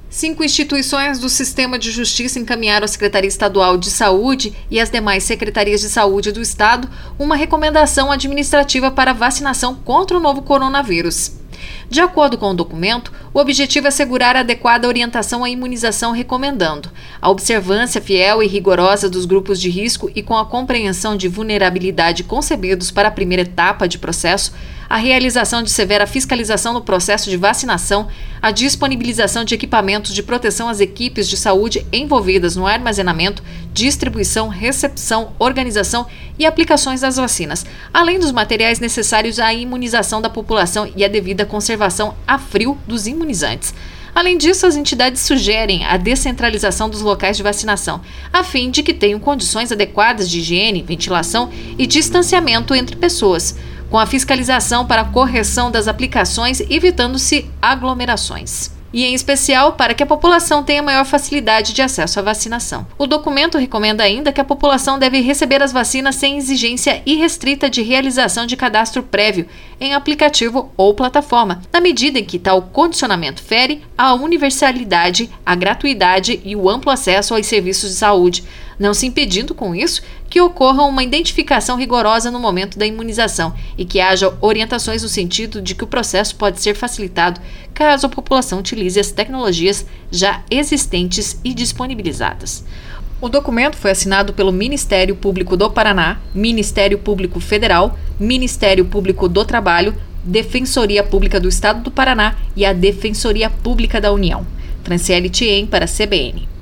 5 instituições do Sistema de Justiça encaminharam à Secretaria Estadual de Saúde e às demais secretarias de saúde do Estado uma recomendação administrativa para vacinação contra o novo coronavírus. De acordo com o documento, o objetivo é assegurar a adequada orientação à imunização, recomendando a observância fiel e rigorosa dos grupos de risco e com a compreensão de vulnerabilidade concebidos para a primeira etapa de processo, a realização de severa fiscalização no processo de vacinação, a disponibilização de equipamentos de proteção às equipes de saúde envolvidas no armazenamento, distribuição, recepção, organização e aplicações das vacinas, além dos materiais necessários à imunização da população e a devida conservação a frio dos imunizantes. Além disso, as entidades sugerem a descentralização dos locais de vacinação, a fim de que tenham condições adequadas de higiene, ventilação e distanciamento entre pessoas, com a fiscalização para a correção das aplicações, evitando-se aglomerações. E em especial para que a população tenha maior facilidade de acesso à vacinação. O documento recomenda ainda que a população deve receber as vacinas sem exigência irrestrita de realização de cadastro prévio em aplicativo ou plataforma, na medida em que tal condicionamento fere a universalidade, a gratuidade e o amplo acesso aos serviços de saúde, não se impedindo com isso que ocorra uma identificação rigorosa no momento da imunização e que haja orientações no sentido de que o processo pode ser facilitado caso a população utilize as tecnologias já existentes e disponibilizadas. O documento foi assinado pelo Ministério Público do Paraná, Ministério Público Federal, Ministério Público do Trabalho, Defensoria Pública do Estado do Paraná e a Defensoria Pública da União. Franciele Thiem para a CBN.